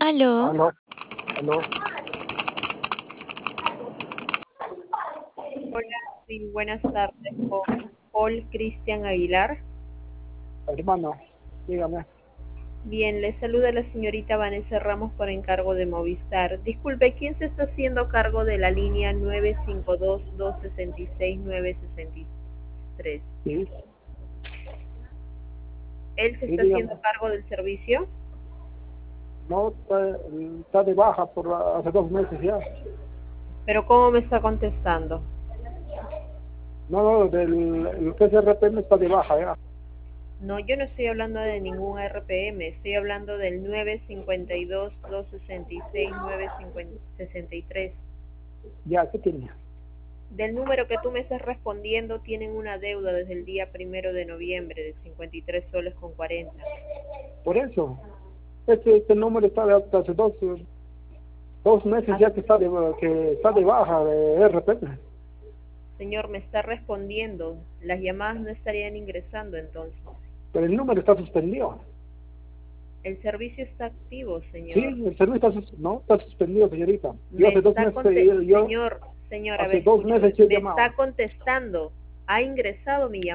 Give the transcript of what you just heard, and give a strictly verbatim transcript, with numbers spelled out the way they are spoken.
Aló, Aló, aló, Hola, sí, buenas tardes, con Paul Cristian Aguilar. hermano, dígame. Bien, le saluda la señorita Vanessa Ramos por encargo de Movistar. Disculpe, ¿quién se está haciendo cargo de la línea nueve cinco dos, dos seis seis, nueve seis tres? Sí, ¿Él se sí, está dígame. haciendo cargo del servicio? No, está, está de baja por hace dos meses ya. ¿Pero cómo me está contestando? No, no, del el P C R P M está de baja ya. No, yo no estoy hablando de ningún R P M, estoy hablando del nueve cinco dos, dos seis seis, nueve seis tres. Ya, ¿qué tiene? Del número que tú me estás respondiendo tienen una deuda desde el día primero de noviembre de cincuenta y tres soles con cuarenta. Por eso, este, este número está de hace dos, dos meses ya que está de, que está de baja de R P M. Señor, me está respondiendo. Las llamadas no estarían ingresando entonces. Pero el número está suspendido. El servicio está activo, Sí, señor. el servicio está, sus- no, está suspendido, señorita. Yo Me hace dos está meses, conte- yo, yo señor, señor, a hace ver, dos escúcheme. meses que he Me llamado. está contestando. Ha ingresado mi llamada.